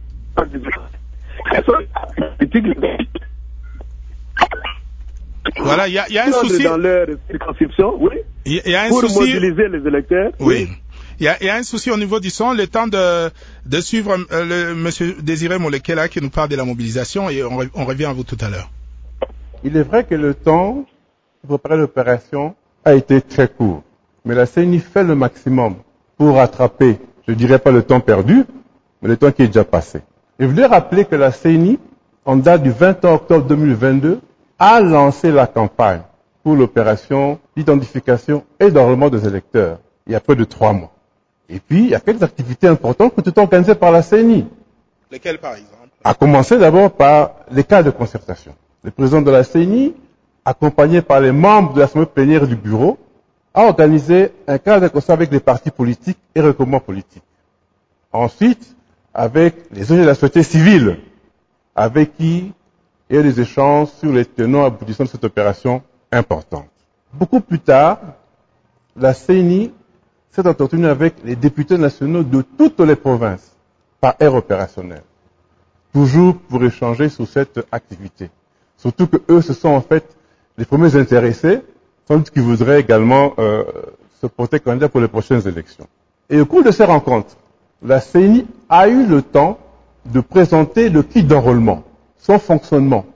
voilà, il y a un souci dans leur circonscription, oui. Il y a un pour souci, mobiliser les électeurs. Oui. Il y a un souci au niveau du son. Le temps de suivre Monsieur Désiré Molekela qui nous parle de la mobilisation et on revient à vous tout à l'heure. Il est vrai que le temps pour préparer l'opération a été très court, mais la CENI fait le maximum pour rattraper, je dirais pas le temps perdu, mais le temps qui est déjà passé. Je voulais rappeler que la CENI, en date du 20 octobre 2022, a lancé la campagne pour l'opération d'identification et d'enrôlement des électeurs il y a près de 3 mois. Et puis, il y a quelques activités importantes qui sont organisées par la CENI. Lesquelles, par exemple? À commencer d'abord par les cas de concertation. Le président de la CENI, accompagné par les membres de l'Assemblée plénière du bureau, a organisé un cas de concertation avec les partis politiques et regroupements politiques. Ensuite, avec les ONG de la société civile, avec qui il y a des échanges sur les tenants aboutissants de cette opération importante. Beaucoup plus tard, la CENI s'est entretenue avec les députés nationaux de toutes les provinces par aire opérationnelle, toujours pour échanger sur cette activité. Surtout que eux, ce sont en fait les premiers intéressés, sans doute qui voudraient également se porter candidat pour les prochaines élections. Et au cours de ces rencontres, la CENI a eu le temps de présenter le kit d'enrôlement, son fonctionnement,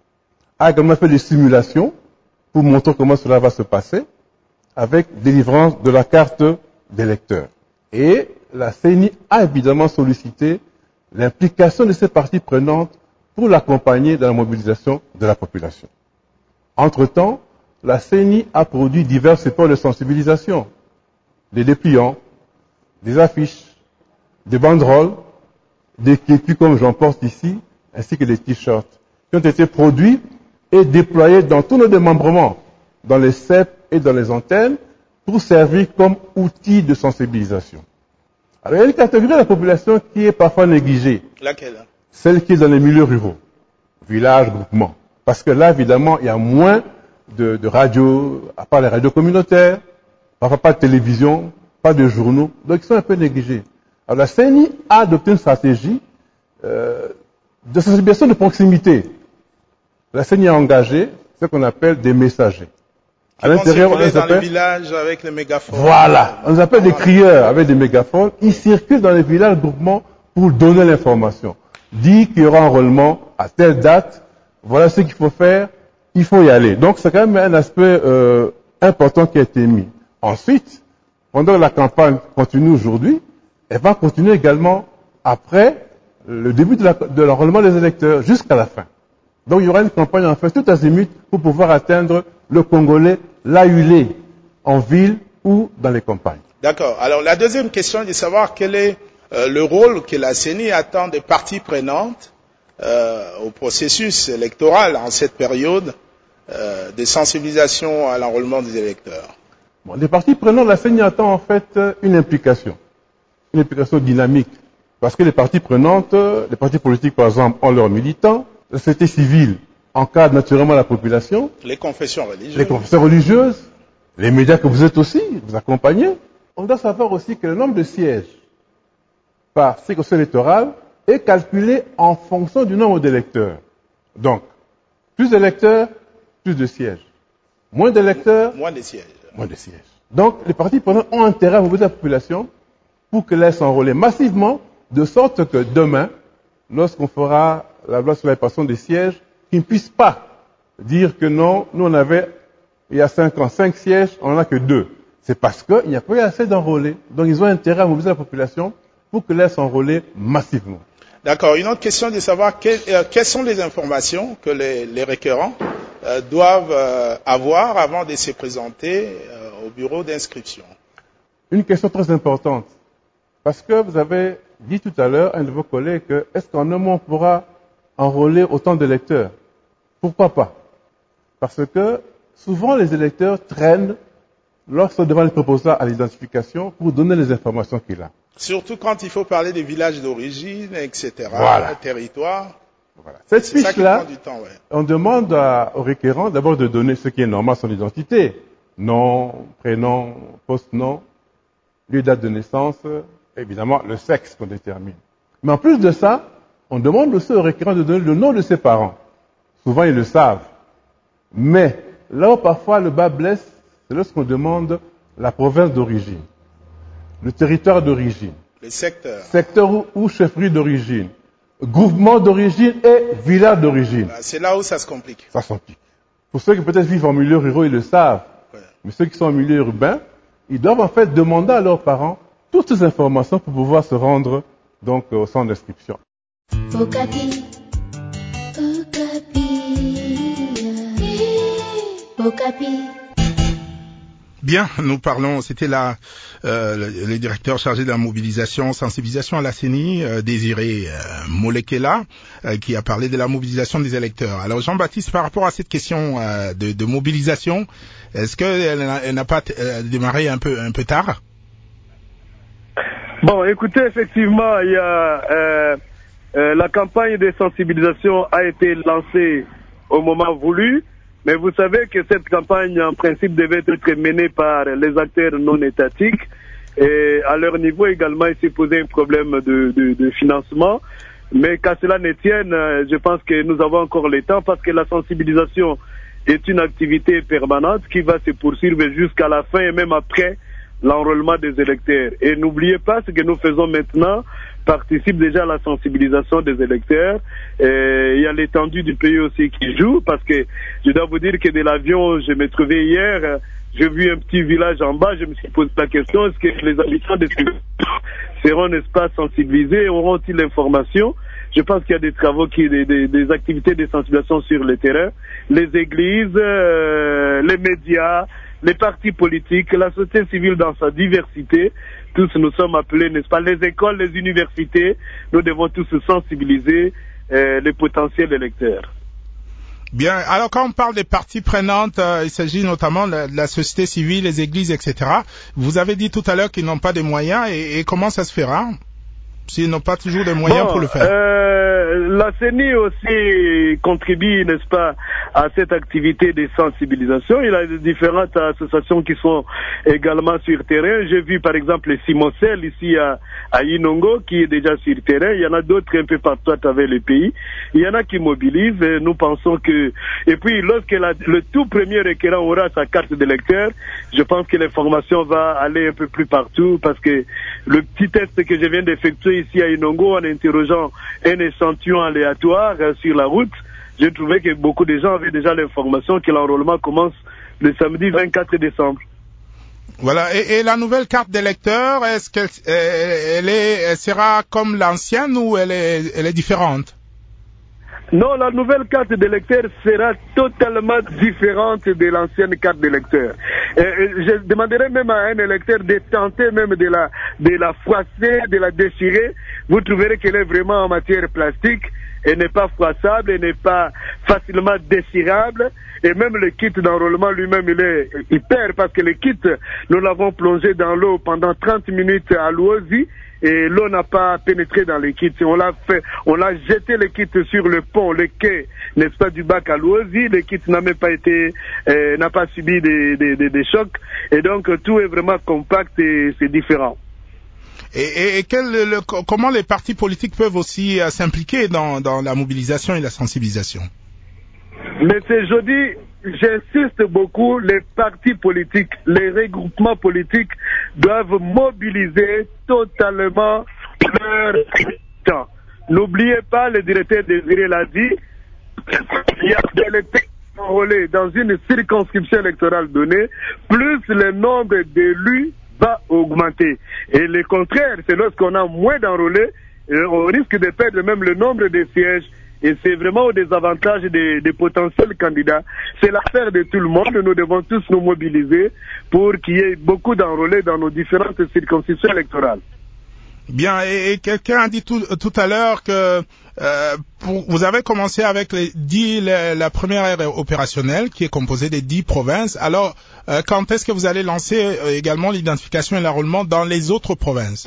a également fait des simulations pour montrer comment cela va se passer avec délivrance de la carte d'électeur. Et la CENI a évidemment sollicité l'implication de ces parties prenantes pour l'accompagner dans la mobilisation de la population. Entre-temps, la CENI a produit divers supports de sensibilisation, des dépliants, des affiches, des banderoles, des kékis comme j'en porte ici, ainsi que des t-shirts, qui ont été produits et déployés dans tous nos démembrements, dans les CEP et dans les antennes, pour servir comme outil de sensibilisation. Alors, il y a une catégorie de la population qui est parfois négligée. Laquelle? Celle qui est dans les milieux ruraux, villages, groupements. Parce que là, évidemment, il y a moins de radios, à part les radios communautaires, parfois pas de télévision, pas de journaux, donc ils sont un peu négligés. Alors, la CENI a adopté une stratégie de sensibilisation de proximité. La CENI a engagé ce qu'on appelle des messagers. À l'intérieur, on est dans les villages avec les mégaphones. Voilà, on les appelle des crieurs avec des mégaphones. Ils circulent dans les villages groupements pour donner l'information. Dire qu'il y aura un enrôlement à telle date, voilà ce qu'il faut faire, il faut y aller. Donc c'est quand même un aspect important qui a été mis. Ensuite, pendant la campagne continue aujourd'hui, elle va continuer également après le début de l'enrôlement des électeurs jusqu'à la fin. Donc il y aura une campagne en fait tout azimut pour pouvoir atteindre le Congolais là où il est, en ville ou dans les campagnes. D'accord. Alors la deuxième question est de savoir quel est le rôle que la CENI attend des parties prenantes au processus électoral en cette période de sensibilisation à l'enrôlement des électeurs. Bon, les parties prenantes, la CENI attend en fait une implication dynamique. Parce que les parties prenantes, les partis politiques par exemple, ont leurs militants, la société civile encadre naturellement la population. Les confessions religieuses. Les confessions religieuses, les médias que vous êtes aussi, vous accompagnez. On doit savoir aussi que le nombre de sièges par circonscription électorale est calculé en fonction du nombre d'électeurs. Donc, plus d'électeurs, plus de sièges. Moins d'électeurs, moins de sièges. Moins de sièges. Donc, les partis prenants ont intérêt à mobiliser la population pour qu'elle laisse s'enrôler massivement, de sorte que demain, lorsqu'on fera la loi sur la répartition des sièges, qu'ils ne puissent pas dire que non, nous on avait, il y a 5 ans, 5 sièges, on n'en a que 2. C'est parce qu'il n'y a pas eu assez d'enrôlés. Donc ils ont intérêt à mobiliser la population pour que laisse enrôler massivement. D'accord. Une autre question est de savoir quelles sont les informations que les requérants doivent avoir avant de se présenter au bureau d'inscription. Une question très importante. Parce que vous avez dit tout à l'heure, un de vos collègues, que est-ce qu'en un mois on pourra enrôler autant d'électeurs? Pourquoi pas? Parce que souvent les électeurs traînent lorsqu'on demande le proposant à l'identification pour donner les informations qu'il a. Surtout quand il faut parler des villages d'origine, etc., voilà. Territoire. Voilà. Cette fiche-là, on demande au requérant d'abord de donner ce qui est normal, son identité. Nom, prénom, post-nom, lieu, date de naissance, évidemment le sexe qu'on détermine. Mais en plus de ça, on demande aussi au requérant de donner le nom de ses parents. Souvent, ils le savent. Mais là où parfois le bas blesse, c'est lorsqu'on demande la province d'origine, le territoire d'origine, le secteur. Secteur ou chefferie d'origine, groupement d'origine et village d'origine. C'est là où ça se complique. Ça se complique. Pour ceux qui peut-être vivent en milieu rural, ils le savent. Ouais. Mais ceux qui sont en milieu urbain, ils doivent en fait demander à leurs parents toutes ces informations pour pouvoir se rendre donc au centre d'inscription. Okapi. Bien, nous parlons, c'était le directeur chargé de la mobilisation, sensibilisation à la CENI, Désiré Molekela, qui a parlé de la mobilisation des électeurs. Alors Jean-Baptiste, par rapport à cette question de mobilisation, est-ce qu'elle n'a pas démarré un peu tard? Bon, écoutez, effectivement, il y a la campagne de sensibilisation a été lancée au moment voulu. Mais vous savez que cette campagne, en principe, devait être menée par les acteurs non étatiques. Et à leur niveau également, il s'est posé un problème de financement. Mais qu'à cela ne tienne, je pense que nous avons encore le temps parce que la sensibilisation est une activité permanente qui va se poursuivre jusqu'à la fin et même après l'enrôlement des électeurs. Et n'oubliez pas ce que nous faisons maintenant participe déjà à la sensibilisation des électeurs. Il y a l'étendue du pays aussi qui joue, parce que je dois vous dire que de l'avion, je me trouvais hier, j'ai vu un petit village en bas, je me suis posé la question, est-ce que les habitants de ce village seront, n'est-ce pas, sensibilisés, auront-ils l'information? Je pense qu'il y a des travaux, des activités de sensibilisation sur le terrain, les églises, les médias, les partis politiques, la société civile dans sa diversité. Tous nous sommes appelés, n'est-ce pas, les écoles, les universités, nous devons tous sensibiliser les potentiels électeurs. Bien, alors quand on parle des parties prenantes, il s'agit notamment de la société civile, les églises, etc. Vous avez dit tout à l'heure qu'ils n'ont pas de moyens, et comment ça se fera s'ils n'ont pas toujours de moyens pour le faire? La CENI aussi contribue, n'est-ce pas, à cette activité de sensibilisation. Il y a différentes associations qui sont également sur terrain. J'ai vu par exemple Simocel ici à Inongo qui est déjà sur terrain. Il y en a d'autres un peu partout à travers le pays. Il y en a qui mobilisent. Et nous pensons que... Et puis lorsque le tout premier requérant aura sa carte d'électeur, je pense que l'information va aller un peu plus partout, parce que le petit test que je viens d'effectuer ici à Inongo en interrogeant un échantillon aléatoire sur la route, j'ai trouvé que beaucoup de gens avaient déjà l'information que l'enrôlement commence le samedi 24 décembre. Voilà, et la nouvelle carte d'électeur, est-ce qu'elle elle sera comme l'ancienne ou elle est différente? Non, la nouvelle carte d'électeur sera totalement différente de l'ancienne carte d'électeur. Je demanderai même à un électeur de tenter même de la froisser, de la déchirer. Vous trouverez qu'elle est vraiment en matière plastique. Elle n'est pas froissable, elle n'est pas facilement déchirable. Et même le kit d'enrôlement lui-même, il perd, parce que le kit, nous l'avons plongé dans l'eau pendant 30 minutes à Luozi. Et l'eau n'a pas pénétré dans les kits. On l'a jeté le kit sur le pont, le quai, n'est-ce pas, du bac à Luozi. Le kit n'a même pas n'a pas subi des chocs. Et donc, tout est vraiment compact et c'est différent. Et comment les partis politiques peuvent aussi s'impliquer dans la mobilisation et la sensibilisation? Mais c'est jeudi, j'insiste beaucoup, les partis politiques, les regroupements politiques doivent mobiliser totalement leur temps. N'oubliez pas, le directeur Désiré l'a dit, il y a des électeurs enrôlés dans une circonscription électorale donnée, plus le nombre d'élus va augmenter. Et le contraire, c'est lorsqu'on a moins d'enrôlés, on risque de perdre même le nombre de sièges. Et c'est vraiment au désavantage des potentiels candidats. C'est l'affaire de tout le monde. Nous devons tous nous mobiliser pour qu'il y ait beaucoup d'enrôlés dans nos différentes circonscriptions électorales. Bien, et quelqu'un a dit tout à l'heure que vous avez commencé avec la première ère opérationnelle qui est composée des 10 provinces. Alors, quand est-ce que vous allez lancer également l'identification et l'enrôlement dans les autres provinces?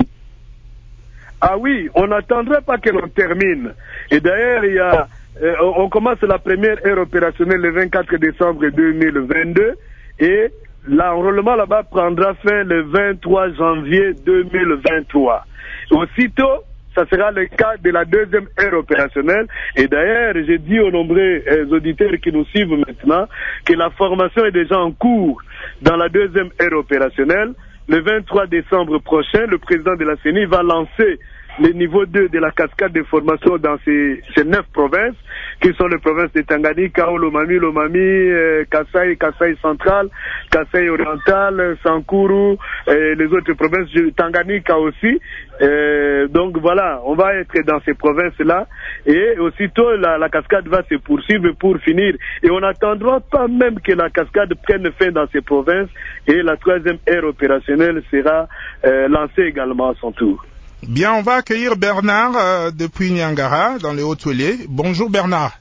Ah oui, on n'attendrait pas que l'on termine. Et d'ailleurs, on commence la première ère opérationnelle le 24 décembre 2022 et l'enrôlement là-bas prendra fin le 23 janvier 2023. Aussitôt, ça sera le cas de la deuxième ère opérationnelle. Et d'ailleurs, j'ai dit aux nombreux auditeurs qui nous suivent maintenant que la formation est déjà en cours dans la deuxième ère opérationnelle. Le 23 décembre prochain, le président de la CENI va lancer le niveau 2 de la cascade de formation dans ces 9 provinces, qui sont les provinces de Tanganyika, Lomami, Kasai central, Kasai oriental, Sankuru, les autres provinces, Tanganyika aussi. Donc voilà, on va être dans ces provinces-là et aussitôt la cascade va se poursuivre pour finir. Et on n'attendra pas même que la cascade prenne fin dans ces provinces et la troisième ère opérationnelle sera lancée également à son tour. Bien, on va accueillir Bernard depuis Niangara, dans les Hauts-Tuélé. Bonjour Bernard.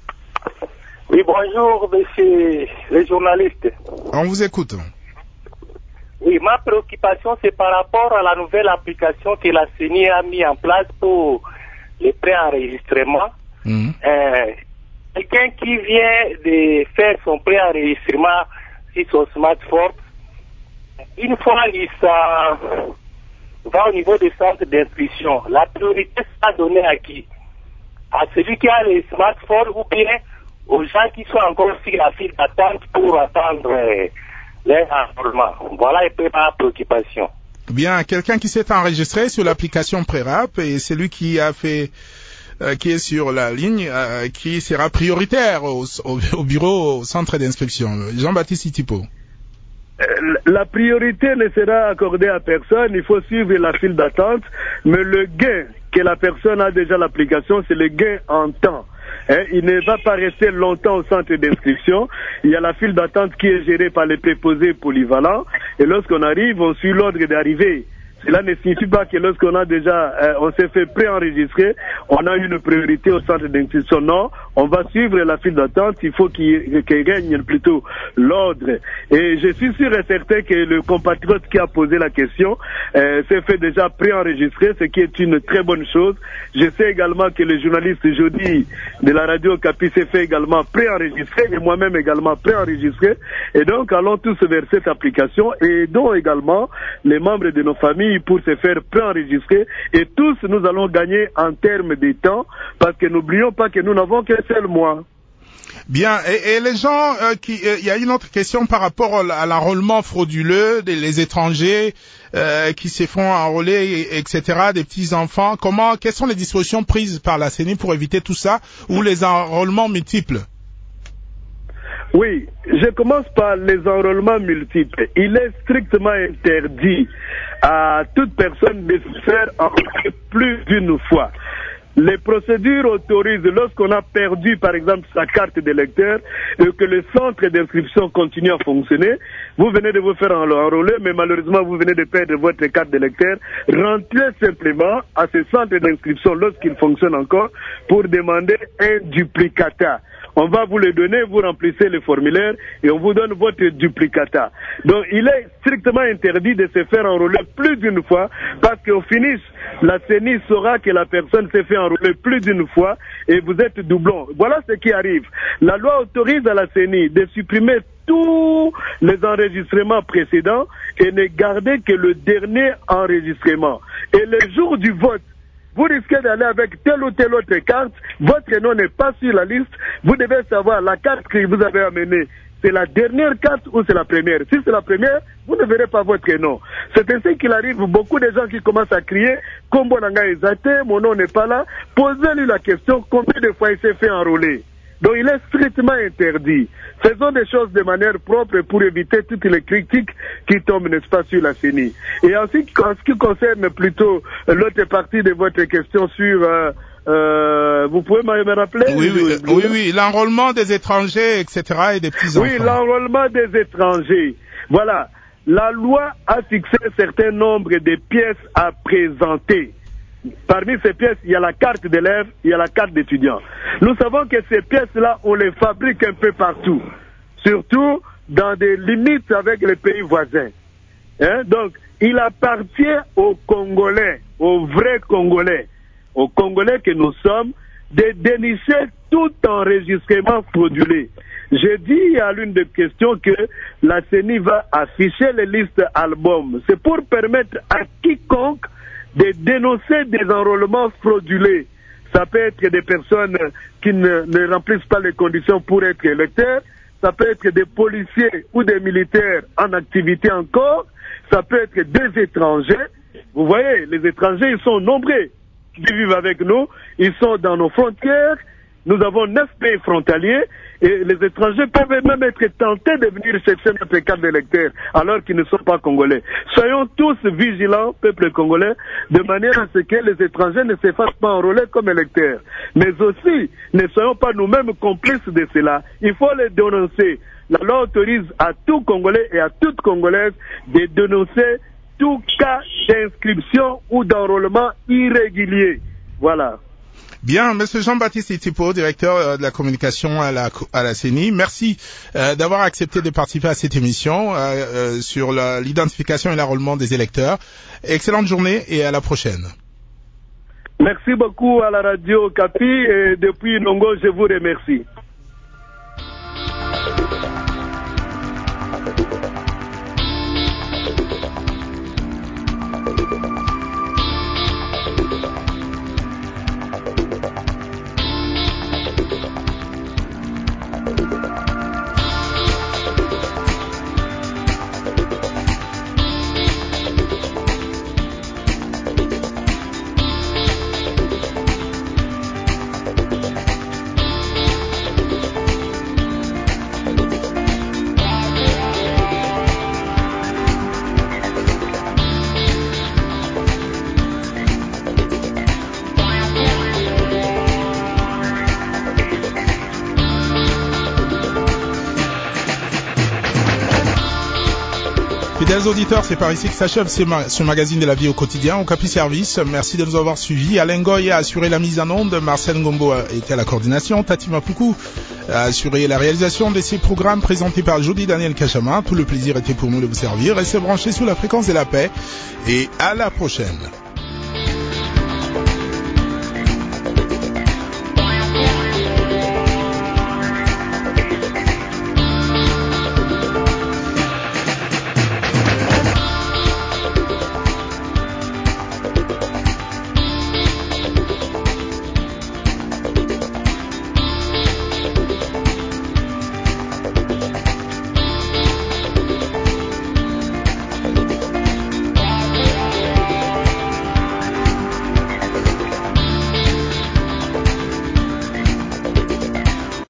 Oui, bonjour monsieur les journalistes. On vous écoute. Oui, ma préoccupation c'est par rapport à la nouvelle application que la CENI a mis en place pour les préenregistrements. Quelqu'un qui vient de faire son préenregistrement sur son smartphone, une fois il va au niveau des centres d'inscription, la priorité sera donnée à qui? À celui qui a les smartphones ou bien aux gens qui sont encore sur la file d'attente pour attendre leur enrôlement. Voilà un peu ma préoccupation. Bien, quelqu'un qui s'est enregistré sur l'application Prérap et c'est lui qui a fait, qui est sur la ligne, qui sera prioritaire au bureau, au centre d'inscription. Jean-Baptiste Itipo. La priorité ne sera accordée à personne, il faut suivre la file d'attente, mais le gain que la personne a déjà l'application, c'est le gain en temps. Il ne va pas rester longtemps au centre d'inscription. Il y a la file d'attente qui est gérée par les préposés polyvalents, et lorsqu'on arrive, on suit l'ordre d'arrivée. Cela ne signifie pas que lorsqu'on a déjà, on s'est fait préenregistrer, on a une priorité au centre d'inscription. Non, on va suivre la file d'attente, il faut qu'il règne plutôt l'ordre. Et je suis sûr et certain que le compatriote qui a posé la question s'est fait déjà préenregistrer, ce qui est une très bonne chose. Je sais également que le journaliste jeudi de la radio Capi s'est fait également préenregistrer, et moi-même également préenregistré. Et donc, allons tous vers cette application et aidons également les membres de nos familles pour se faire préenregistrer, et tous nous allons gagner en termes de temps, parce que n'oublions pas que nous n'avons qu'un seul mois. Bien, et les gens il y a une autre question par rapport à l'enrôlement frauduleux des étrangers qui se font enrôler, etc., des petits enfants. Quelles sont les dispositions prises par la CENI pour éviter tout ça, ou les enrôlements multiples? Oui, je commence par les enrôlements multiples. Il est strictement interdit à toute personne de se faire enrôler plus d'une fois. Les procédures autorisent, lorsqu'on a perdu par exemple sa carte d'électeur et que le centre d'inscription continue à fonctionner, vous venez de vous faire enrôler, mais malheureusement vous venez de perdre votre carte d'électeur, rentrez simplement à ce centre d'inscription lorsqu'il fonctionne encore pour demander un duplicata. On va vous le donner, vous remplissez le formulaire et on vous donne votre duplicata. Donc il est strictement interdit de se faire enrôler plus d'une fois, parce qu'au finish, la CENI saura que la personne s'est fait enrôler plus d'une fois et vous êtes doublon. Voilà ce qui arrive. La loi autorise à la CENI de supprimer tous les enregistrements précédents et ne garder que le dernier enregistrement. Et le jour du vote, vous risquez d'aller avec telle ou telle autre carte, votre nom n'est pas sur la liste, vous devez savoir la carte que vous avez amenée, c'est la dernière carte ou c'est la première. Si c'est la première, vous ne verrez pas votre nom. C'est ainsi qu'il arrive, beaucoup de gens qui commencent à crier « Kombo Nanga Ezate, mon nom n'est pas là », posez-lui la question, combien de fois il s'est fait enrôler? Donc il est strictement interdit. Faisons des choses de manière propre pour éviter toutes les critiques qui tombent, n'est-ce pas, sur la CENI. Et ensuite, en ce qui concerne plutôt l'autre partie de votre question sur... vous pouvez me rappeler? Oui, l'enrôlement des étrangers, etc. et des petits-enfants. Oui, l'enrôlement des étrangers. Voilà. La loi a fixé un certain nombre de pièces à présenter. Parmi ces pièces, il y a la carte d'élève, il y a la carte d'étudiant. Nous savons que ces pièces-là, on les fabrique un peu partout, surtout dans des limites avec les pays voisins. Donc, il appartient aux Congolais, aux vrais Congolais, aux Congolais que nous sommes, de dénicher tout enregistrement frauduleux. J'ai dit à l'une des questions que la CENI va afficher les listes albums. C'est pour permettre à quiconque de dénoncer des enrôlements frauduleux. Ça peut être des personnes qui ne remplissent pas les conditions pour être électeurs, ça peut être des policiers ou des militaires en activité encore, ça peut être des étrangers. Vous voyez, les étrangers, ils sont nombreux qui vivent avec nous, ils sont dans nos frontières. Nous avons 9 pays frontaliers et les étrangers peuvent même être tentés de venir chercher notre carte d'électeur alors qu'ils ne sont pas congolais. Soyons tous vigilants, peuple congolais, de manière à ce que les étrangers ne se fassent pas enrôler comme électeurs. Mais aussi, ne soyons pas nous-mêmes complices de cela. Il faut les dénoncer. La loi autorise à tout Congolais et à toute Congolaise de dénoncer tout cas d'inscription ou d'enrôlement irrégulier. Voilà. Bien, Monsieur Jean-Baptiste Itipo, directeur de la communication à la CENI, merci d'avoir accepté de participer à cette émission sur l'identification et l'enrôlement des électeurs. Excellente journée et à la prochaine. Merci beaucoup à la radio Capi et depuis Nongo, je vous remercie. Fidèles auditeurs, c'est par ici que s'achève ce magazine de la vie au quotidien au Capi Service. Merci de nous avoir suivis. Alain Goy a assuré la mise en onde, Marcel Ngombo était à la coordination, Tati Mapuku a assuré la réalisation de ces programmes présentés par Jody Daniel Kachama. Tout le plaisir était pour nous de vous servir. Restez branchés sous la fréquence de la paix et à la prochaine.